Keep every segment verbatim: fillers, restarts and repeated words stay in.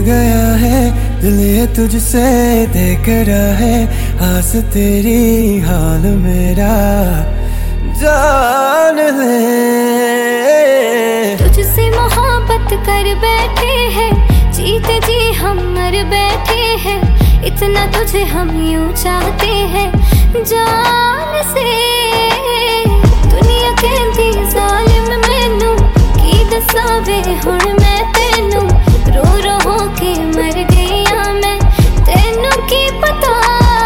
गया है दिल ये तुझसे देख रहा है, आस तेरी हाल मेरा जान ले। तुझसे मोहब्बत कर बैठे हैं, जीते जी हम मर बैठे हैं, इतना तुझे हम यूं चाहते हैं जान से। दुनिया कहती जालिम मैनू की दसावे हुण मैं तेनू, रो रो हो के मर गईया मैं, तेनू की पता।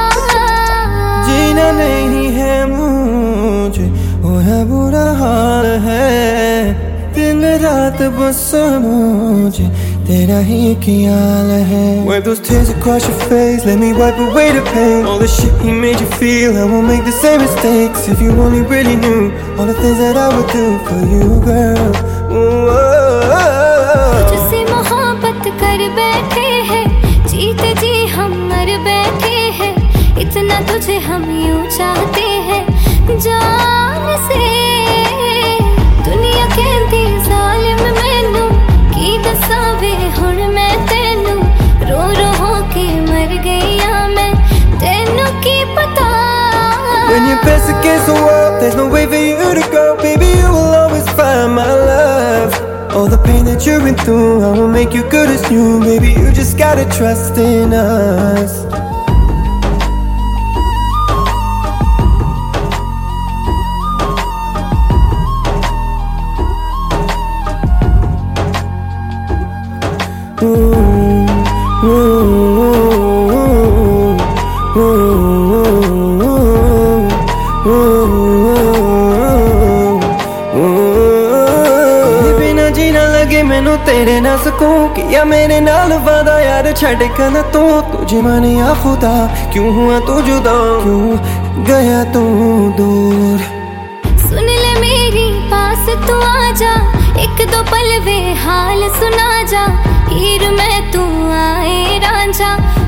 जीना नहीं है मुझे वो है बुरा हाल है, दिन रात बस मुझे तेरा ही ख्याल है। Wipe those tears across your face, let me wipe away the pain. All the shit he made you feel, I won't make the same mistakes. If you only really knew all the things that I would do for you, girl. तुझसे मोहब्बत कर बैठे हैं, जीते जी हम मर बैठे हैं, इतना तुझे हम यूं चाहते हैं जान से। दुनिया कहती जालिम मैनू की दसावे हुण मैं तेनू, रो रो हो के मर गईया मैं, तेनू की पता। When you're best against the world, there's no way for you to go. Baby, you will always find my love. All the pain that you've been through, I will make you good as new. Baby, you just gotta trust in us. Ooh, ooh, ooh, ooh, बिना जीना लगे मैनू तेरे ना सकूं, किया मेरे नाल वादा यार छड़ के ना तू। तुझे मानिया खुदा क्यों हुआ तू जुदा, क्यों गया तू दूर। सुन ले मेरी पास तू आजा, एक दो पल वे हाल सुना जा, हीर मैं तू आए रांझा।